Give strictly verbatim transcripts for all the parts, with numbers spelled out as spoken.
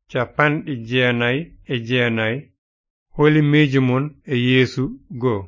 capanɗe jeenayi e jeenayi holi miijo mon e Yeesu goo.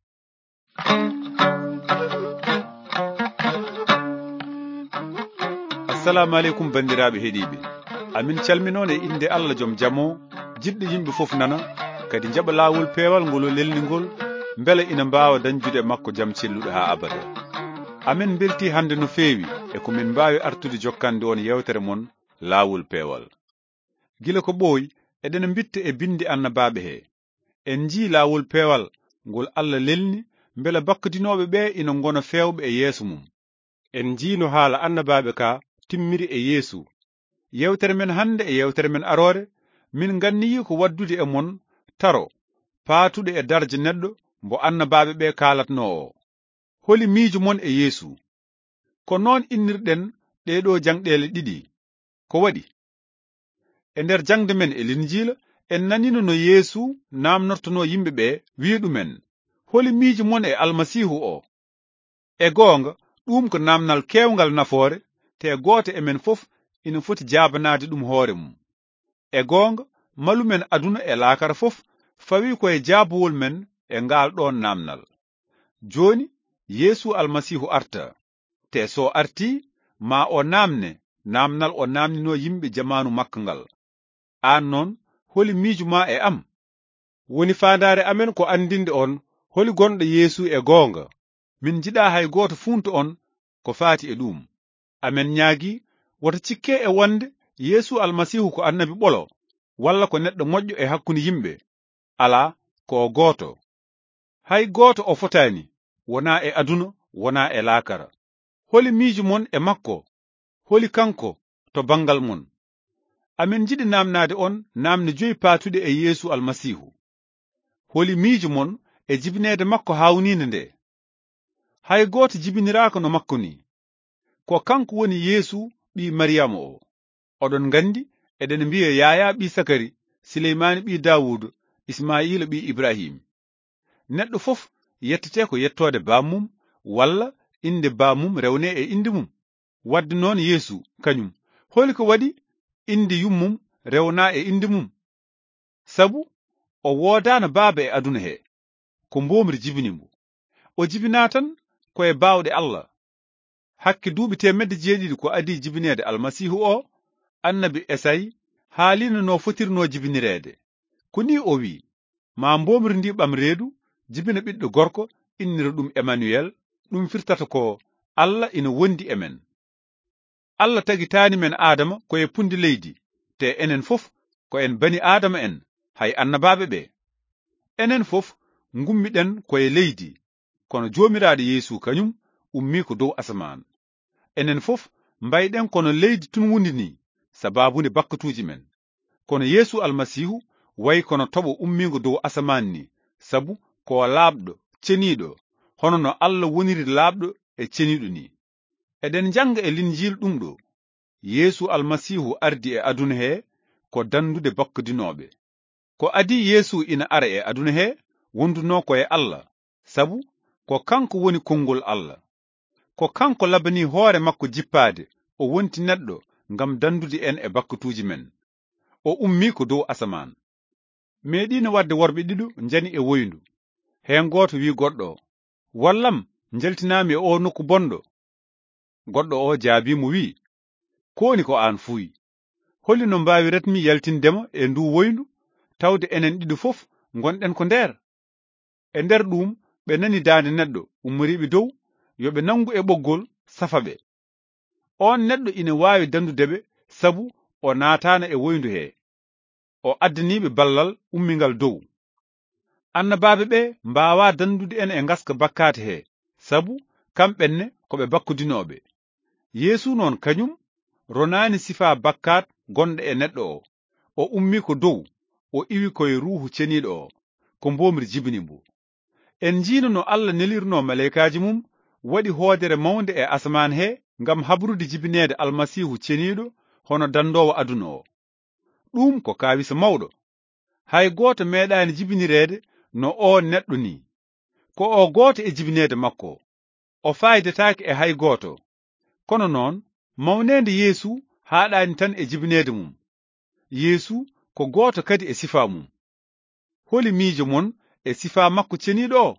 assalamu aleykum bandiraɓe heeɗiɓe, amin calminone inde Allah joom jamo jiɗɗo yimɓe fof nana kadi jaɓa lawol peewal ngol lelnigol beele ina mbawa dañjude makko jaam celluɗo ha abada. amin belti hande no feewi e ko min mbawi artude jokkande on yewtere mon lawol peewal. gila ko ɓooyi eɗen bitta e bindi annabaɓe he en ji lawol peewal ngol Allah lelni beele bakkadinoɓe ɓe ina gona fewɓe e yeeso mum. en jiino haala annabaɓe ka timmiri e Yeesu. yewtere men hande e yewtere men arore min ganniyi ko waddude e mon taro paatuɗe e darje neɗɗo mbo annabaɓe ɓe kalatno o. holi miijo mon e Yeesu. ko noon innirɗen ɗeɗo jangɗele ɗiɗi. ko waɗi e nder jangde men e linjila en nanino no Yeesu namnortono yimɓe ɓe wi ɗumen holi miijo mon e almasihu o. e goonga ɗum ko namnal kewgal nafoore te gooto e men fof ina foti jabanade ɗum hoore mum. e goonga malumen aduna e laakara fof fawi koye jaabuwol men e ngal ɗon namnal. joni Yeesu almasihu arta te so arti ma o namne namnal o namnino yimɓe jamanu makka ngal. an noon holi miijo ma e am? woni fandare amen ko andinde on holi gonɗo Yeesu e goonga. min jiɗa hay goto funto on ko faati e ɗum. amen ñaagi woto cikke e wonde Yeesu almasihu ko annabi ɓolo walla ko neɗɗo moƴƴo e hakkunde yimɓe. ala ko goto. hay goto o fotani wona e aduna wona e laakara. holi miijo mon e makko holi kanko to bangal mon. amin jiɗi namnade on namne joyi paatude e Yeesu almasihu. holi miijo mon e jibinede makko hawnide nde. hay goto jibiniraka no makko ni. ko kanko woni Yeesu ɓi Mariyama o. oɗon gandi eɗen mbiya Yaya ɓi Sakari, Sileymani ɓi Dawuda, Ismaila ɓi Ibrahim. neɗɗo fof yettete ko yettode bammum walla inde bammum rewne e inde mum. wadde noon Yeesu kañum holi ko waɗi inde yummum rewna e inde mum. sabu o wodano baaba e aduna he ko mbomri jibinimo. o jibina tan koye bawɗe Allah. hakke duuɓi temedde jeeɗiɗi ko adi jibinede almasihu o, annabi Esayi haalino no fotirno jibinirede. ko ni o wi ma mbomri ndi ɓam reedu jibina ɓiɗɗo gorko innira ɗum Emmanuel, ɗum firtata ko Allah ina wondi e men. Allah tagitani men Adama koye pundi leydi te enen fof ko en bani Adama en hay annabaɓe ɓe. enen fof gummiɗen koye leydi kono jomiraɗo Yeesu kañum ummi ko dow asaman. enen fof mbayɗen kono leydi tun wundini sababunde bakkatuji men. kono Yeesu almasihu wayi kono toɓo ummigo dow asaman ni sabu ko laaɓɗo ceniɗo hono no Allah woniri laaɓɗo e ceniɗo ni. eɗen janga e linjil ɗum ɗo Yeesu almasihu ardi e aduna he ko dandude bakkadinoɓe. ko adi Yeesu ina ara e aduna he wonduno koye Allah sabu ko kanko woni kongol Allah. ko kanko labani hoore makko jippade o wonti neɗɗo ngam dandude en e bakkatuji men. o ummi ko dow asaman. meɗino wadde worɓe ɗiɗo jani e woyndu. hen goto wi goɗɗo wallam jaltinami e o nokku bonɗo. goɗɗo o jaabimo wi koni ko an fuyi. holi no mbawi retmi yaltindema e ndu woyndu tawde enen ɗiɗo fof gonɗen ko nder. e nder ɗum ɓe nani dande neɗɗo ummoriɓe dow yoɓe nangu e ɓoggol safaɓe. on neɗɗo ina wawi dandudeɓe sabu o naatana e woyndu he. o addaniɓe ballal ummingal dow. annabaɓe ɓe mbawa dandude en e ngaska bakkate he sabu kamɓenne koɓe bakkudinoɓe. Yeesu noon kañum ronani sifa bakkat gonɗo e neɗɗo o. o ummi ko dow o iwi koye ruuhu ceniɗo o ko mbomri jibinimo. en jiino no Allah nelirno maleykaji mum waɗi hoodere mawnde e asaman he ngam habrude jibinede almasihu ceniɗo hono dandowo aduna o. ɗum ko kawisa mawɗo. hay goto meeɗani jibinirede no o neɗɗo ni. ko o goto e jibinede makko o faydetake e hay goto. kono noon mawnede Yeesu haɗani tan e jibinede mum. yeesu ko gooto kadi e sifa mum. Holi miijo mon e sifa makko ceniiɗo?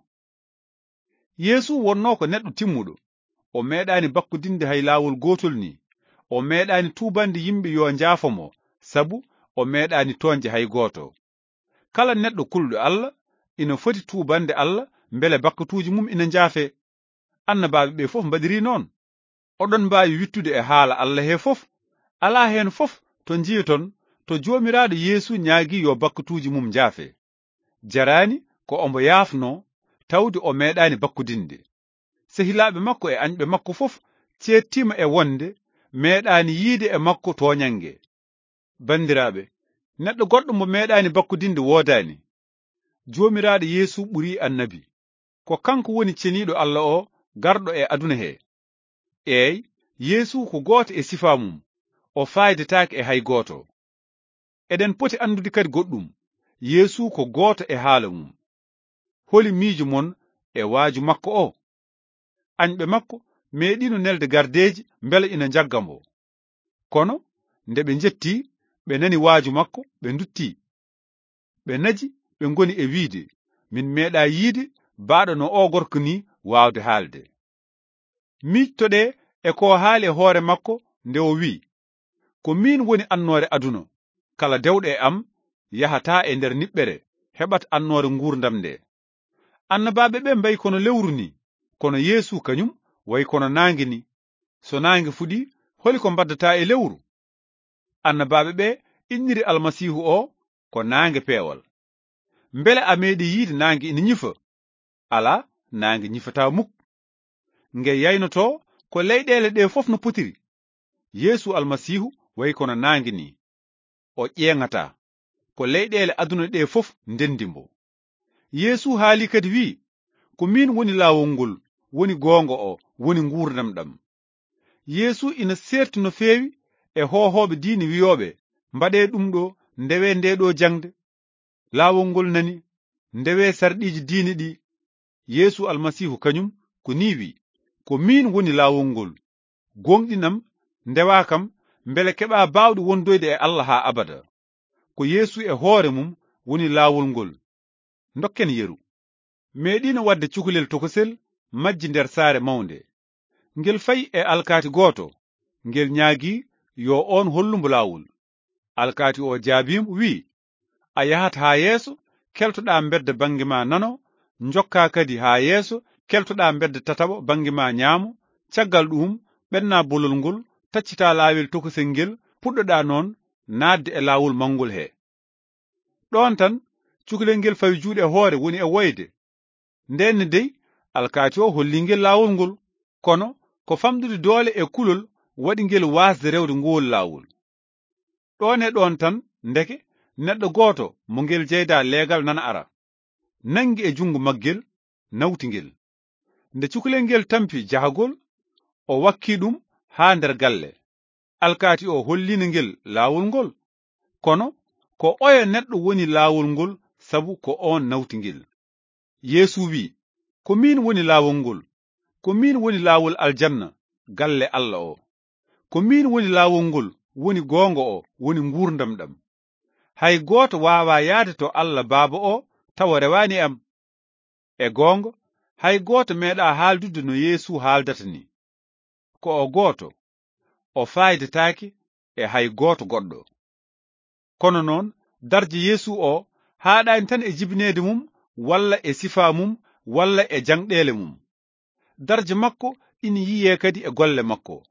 Yeesu wonno ko neɗɗo timmuɗo, o meeɗani bakkudinde hay laawol gotol ni, o meeɗani tuubande yimɓe yo njaafomo, sabu o meeɗani toonje hay gooto. Kala neɗɗo kulɗo Allah ina foti tuubande Allah mbele bakkatuuji mum ina njaafe. Annabaaɓe ɓe fof mbaɗiri noon. Oɗon mbaawi wittude e haala Allah he fof, ala hen fof to njiyaton to joomiraaɗo Yeesu nyaagi yo bakkatuuji mum njaafe. Jarani ko ombo yaafno tawde o meeɗani bakkudinde. Sehilaaɓe makko e añɓe makko fof ceettima e wonde meeɗani yiide e makko toñange. Bandiraaɓe, neɗɗo goɗɗo mo meeɗani bakkudinde woodani. Joomiraaɗo Yeesu ɓuri annabi. Ko kanko woni ceniiɗo Allah o garɗo e aduna he. Eey, Yeesu ko gooto e sifa mum, o faydetaake e hay gooto. Eɗen poti andude kadi goɗɗum, Yeesu ko gooto e haala mum. Holi miijo mon e waaju makko o? Añɓe makko meeɗino nelde gardeji mbele ina jaggambo. Kono nde ɓe jetti, ɓe nani waaju makko, ɓe ndutti. Ɓe naji, ɓe ngoni e wiide, min meeɗa yiide baaɗo no o gorko ni waawde haalde. Miijtoɗe e ko haali e hoore makko nde o wi, ko min woni annoore aduna, kala dewɗo e am yahata e nder niɓɓere heɓat annoore ngurdam nde. Annabaaɓe ɓe mbayi kono lewru ni, kono Yeesu kañum wayi kono naange ni. So naange fuɗi, holi ko mbaddata e lewru? Annabaaɓe ɓe inniri almasihu o ko naange peewal. Mbele a meeɗi yiide naange ina ñifa? Ala, naange ñifata muk. Nge yaynoto ko leyɗele ɗe fof no potiri. Yeesu almasihu wayi kono naange ni. O ƴeeŋata ko leyɗele aduna ɗe fof ndendimbo. Yeesu haali kadi wi, ko min woni laawol ngol, woni goonga o, woni ngurdam ɗam. Yeesu ina serti no feewi e hohoɓe diine wiyoɓe, mbaɗe ɗum ɗo ndewe nde ɗo jangde. Laawol ngol nani, ndewe sarɗiji diine ɗi. Yeesu almasihu kañum ko ni wi, ko min woni laawol ngol, gonɗinam, ndewa kam, mbele keɓa bawɗe wondoyde e Allah ha abada. Ko Yeesu e hoore mum woni laawol ngol. Ndokken yeru. Meeɗino wadde cukalel tokosel majji nder saare mawnde. Ngel fayi e alkaati gooto, ngel ñaagi yo on hollumbo laawol. Alkaati o jaabimo wi, a yahat ha yeeso, keltoɗa mbedda bangi ma nano, njokka kadi ha yeeso, keltoɗa mbedda tataɓo bangi ma ñaamo, caggal ɗum ɓenna bolol ngol, taccita laawol tokosel ngel, puɗɗoɗa noon naatde e laawol mangol he. Ɗon tan cukalel ngel fawi juuɗe e hoore woni e woyde. Ndenne dey alkaati o holli ngel laawol ngol, kono ko famɗude doole e kulol waɗi ngel wasde rewde ngol laawol. Ɗon e ɗon tan ndeke neɗɗo gooto mo ngel jeyda leegal nana ara, nangi e jungo maggel, nawti ngel. Nde cukalel ngel tampi jahagol, o wakki ɗum ha nder galle. Alkaati o hollino ngel laawol ngol, kono ko oya neɗɗo woni laawol ngol sabu ko on nawti ngel. Yeesu wi, ko min woni laawol ngol, ko min woni laawol aljanna, galle Allah o. Ko min woni laawol ngol, woni goonga o, woni ngurdam ɗam. Hay gooto wawa yaade to Allah Baaba o tawa rewani am. E goonga, hay gooto meeɗa haaldude no Yeesu haaldata ni. Ko o gooto, o faydetaake e hay gooto goɗɗo. Kono noon, darje Yeesu o haaɗani tan e jibineede mum, walla e sifa mum, walla e jangɗele mum. Darje makko ina yiye kadi e golle makko.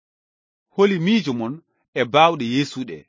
Holi miijo mon e baawɗe Yeesu ɗe.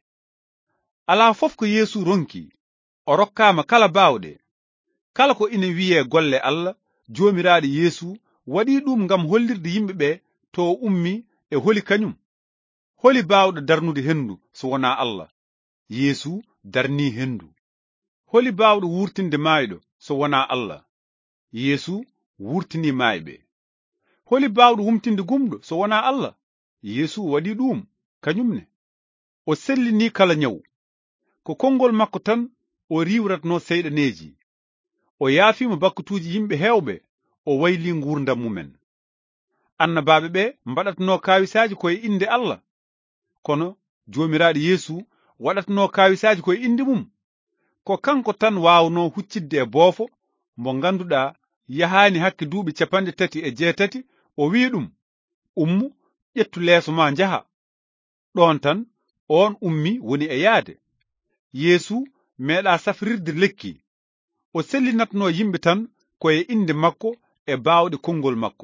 Ala fof ko Yeesu ronki, o rokkama kala baawɗe. Kala ko ina wiye golle Allah, joomiraaɗo Yeesu waɗi ɗum ngam hollirde yimɓe ɓe to ummi e holi kañum. Holi baawɗo darnude hendu so wona Allah? Yeesu darni hendu. Holi baawɗo wurtinde maayɗo so wona Allah? Yeesu wurtini maayɓe. Holi baawɗo wumtinde gumɗo so wona Allah? Yeesu waɗi ɗum kañumne. O sellini kala nyawu. Ko konngol makko tan o riwratno seyɗaneji. O yaafima bakkatuuji yimɓe hewɓe, o wayli ngurdam mumen. Annabaaɓe ɓe mbaɗatno kawisaaji koye inde Allah, kono joomiraaɗo Yeesu waɗatno kawisaji koye indi mum, ko kanko tan wawno huccidde e boofo mo ganduɗa yahani hakke duuɓi capanɗe tati e jeetati, o wi ɗum ummu ƴettu leeso ma njaha. ɗon tan on ummi woni e yaade. Yeesu meeɗa safrirde lekki, o sellinatno yimɓe tan koye inde makko e bawɗe konngol makko.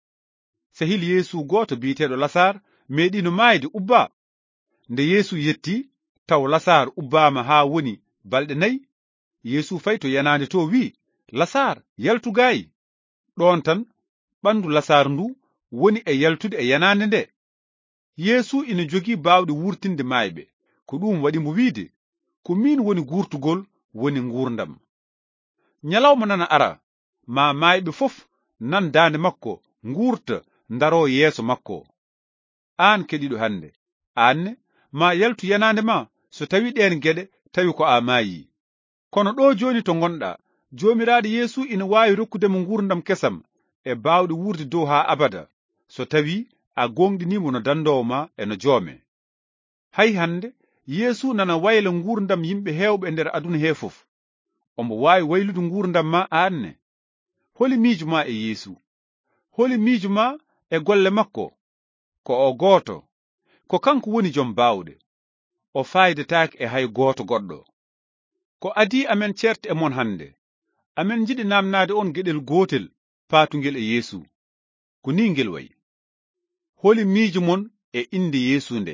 sehil Yeesu goto biyeteɗo Lasar meeɗino maayde ubba. Nde Yeesu yetti taw Lasar ubbama ha woni balɗe nayi, Yeesu fayi to yanande to wi, Lasar yaltu gaayi. ɗon tan ɓandu Lasar ndu woni e yaltude e yanande nde. Yeesu ina jogi bawɗe wurtinde maayɓe, ko ɗum waɗi mo wiide, ko min woni gurtugol woni ngurdam. Nyalawma nana ara, ma maayɓe fof nan dande makko ngurta ndaro yeeso makko. An keɗiɗo hande, anne ma yaltu yanande ma so tawi ɗen geɗe tawi ko a maayi. Kono ɗo joni to gonɗa, jomiraɗo Yeesu ina wawi rokkudemo ngurdam kesam e bawɗe wurde dow ha abada, so tawi a gonɗinimo no dandowo ma e no joome. Hay hande Yeesu nana wayla ngurdam yimɓe hewɓe nder aduna he fof. Ombo wawi waylude ngurdam ma anne. Holi miijo ma e Yeesu? Holi miijo ma e golle makko? Ko o goto, ko kanko woni joom bawɗe, o faydetake e hay goto goɗɗo. Ko adi amen certe e mon hande, amen jiɗi namnade on geɗel gotel paatungel e Yeesu. Ko ni ngel wayi. Holi miijo mon e inde Yeesu nde.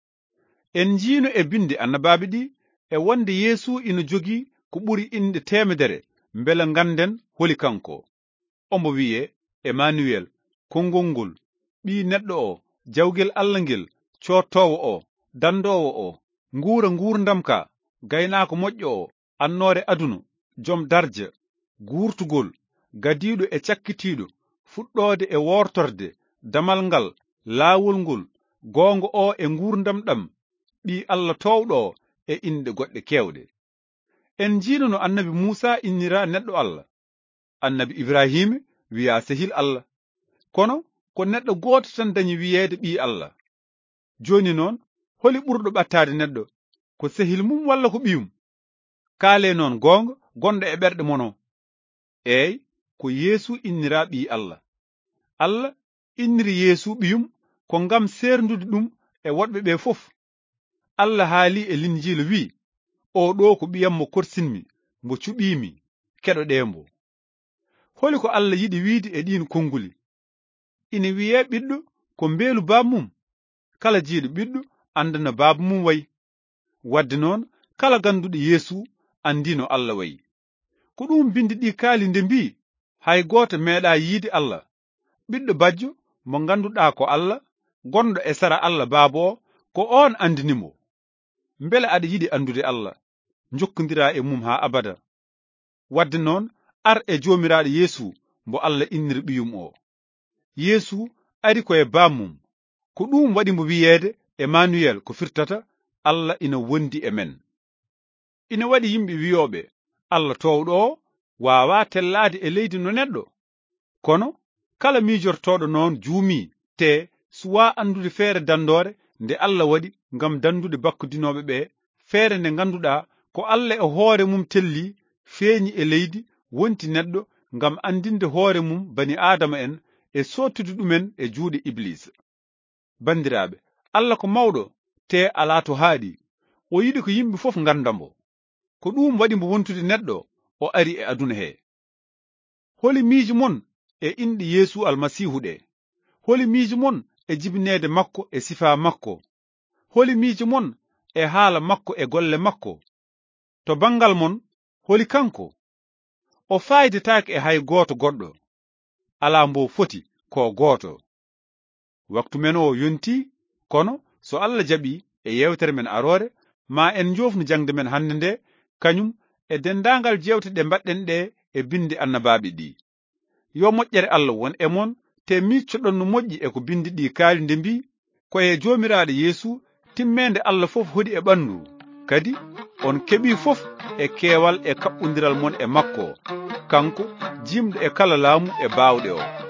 En jiino e binde annabaɓe ɗi e wonde Yeesu ina jogi ko ɓuri inde temedere mbele ganden holi kanko. Ombo wiye Emmanuel, konngol ngol, ɓi neɗɗo o, jawgel Allah ngel, cottowo o, dandowo o, nguura ngurdam ka, gaynako moƴƴo o, annore aduna, joom darja, gurtugol, gadiɗo e cakkitiɗo, fuɗɗode e wortorde, damal ngal, laawol ngol, gongo o e ngurdam ɗam, ɓi Allah towɗo e inde goɗɗe kewɗe. En jiino no annabi Musa innira neɗɗo Allah, annabi Ibrahima wiya sehil Allah, kono ko neɗɗo goto tan dañi wiyeede ɓi Allah. Joni noon holi ɓurɗo ɓattade neɗɗo, ko sehil mum walla ko ɓiyum? Kaale noon gonga gonɗo e ɓerɗe mono. Eey, ko Yeesu innira ɓi Allah. Allah inniri Yeesu ɓiyum ko ngam serndude ɗum e woɗɓe ɓe fof. Allah haali e Linjila wi, o ɗo ko ɓiyam mo korsinmi, mbo cuɓimi, keɗoɗembo. Holi ko Allah yiɗi wiide e ɗin konnguli? Ina wiye ɓiɗɗo ko mbeelu baaba mum. Kala jiiɗo ɓiɗɗo andana baaba mum wayi. Wadde noon kala ganduɗo Yeesu andino Allah wayi. Ko ɗum bindi ɗi kaali nde mbi, hay goto meeɗa yiide Allah. Ɓiɗɗo bajjo mo ganduɗa ko Allah, gonɗo e sara Allah baaba o, ko on andinimo. Mbele aɗa yiɗi andude Allah, jokkodira e mum ha abada. Wadde noon ar e jomiraɗo Yeesu mbo Allah inniri ɓiyum o. Yeesu ari koye bammum, ko ɗum waɗi mo wiyeede Emmanuel, ko firtata Allah ina wondi e men. Ina waɗi yimɓe wiyoɓe Allah towɗo o wawa tellade e leydi no neɗɗo. Kono kala miijortoɗo noon juumi te suwa andude feere dandore nde Allah waɗi ngam dandude bakkudinoɓe ɓe, feere nde ganduɗa ko Allah e hoore mum telli feeñi e leydi wonti neɗɗo ngam andinde hoore mum bani Adama en e sottude ɗumen e juuɗe Iblis. Bandiraɓe, Allah ko mawɗo te ala to haaɗi, o yiɗi ko yimɓe fof gandamo. Ko ɗum waɗi mo wontude neɗɗo o ari e aduna he. Holi miijo mon e inde Yeesu almasihu ɗe. Holi miijo mon e jibinede makko e sifa makko. Holi miijo mon e haala makko e golle makko. To bangal mon holi kanko. O faydetaake e hay goto goɗɗo. Ala mbo foti ko goto. Waktu men o yonti, kono so Allah jaɓi e yewtere men arore, ma en jofnu jangde men hande nde, kañum e dendangal jewte ɗe mbaɗɗen ɗe e bindi annabaɓe ɗi. Yo moƴƴere Allah won e mon, te miccoɗon no moƴƴi e ko bindi ɗi kaali nde mbi, koye jomiraɗo Yeesu timmende Allah fof hoɗi e ɓandu, kadi on keɓi fof e keewal e kaɓɓodiral mon e makko, kanko jimɗo e kala laamu e baawɗe o.